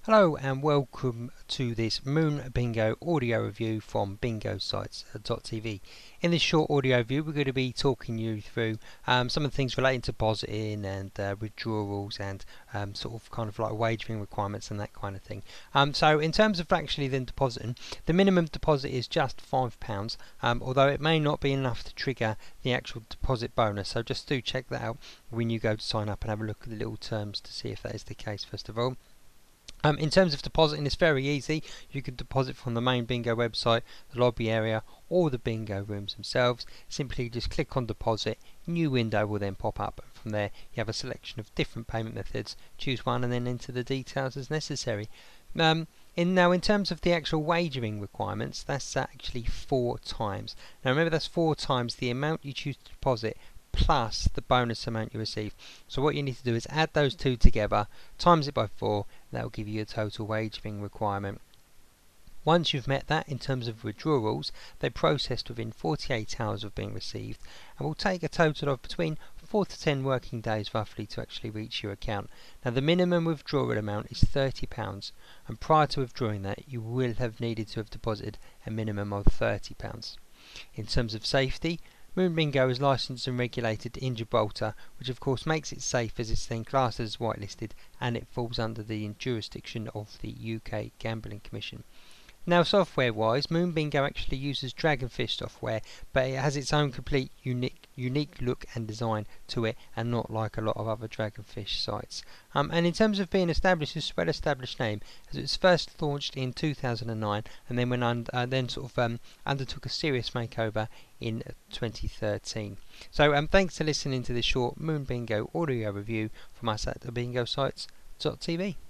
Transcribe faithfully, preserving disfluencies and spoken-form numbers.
Hello and welcome to this Moon Bingo audio review from bingo sites dot t v. In this short audio review we're going to be talking you through um, some of the things relating to depositing and uh, withdrawals and um, sort of kind of like wagering requirements and that kind of thing. Um, so in terms of actually then depositing, the minimum deposit is just five pounds, um, although it may not be enough to trigger the actual deposit bonus, so just do check that out when you go to sign up and have a look at the little terms to see if that is the case first of all. Um, in terms of depositing, it's very easy. You can deposit from the main bingo website, the lobby area, or the bingo rooms themselves. Simply just click on deposit, new window will then pop up, and from there you have a selection of different payment methods. Choose one and then enter the details as necessary. Um, in now in terms of the actual wagering requirements, that's actually four times. Now remember, that's four times the amount you choose to deposit plus the bonus amount you receive. So what you need to do is add those two together, times it by four, and that will give you a total wagering requirement. Once you've met that, in terms of withdrawals, they're processed within forty-eight hours of being received and will take a total of between four to ten working days roughly to actually reach your account. Now the minimum withdrawal amount is thirty pounds, and prior to withdrawing that you will have needed to have deposited a minimum of thirty pounds. In terms of safety, Moon Bingo is licensed and regulated in Gibraltar, which of course makes it safe as it's then classed as whitelisted and it falls under the jurisdiction of the U K Gambling Commission. Now software wise, Moon Bingo actually uses Dragonfish software, but it has its own complete unique unique look and design to it, and not like a lot of other Dragonfish sites. Um, and in terms of being established, it's a well established name, as it was first launched in two thousand nine and then went under, uh, then sort of um, undertook a serious makeover in twenty thirteen. So um, thanks for listening to this short Moon Bingo audio review from us at the bingo sites dot t v.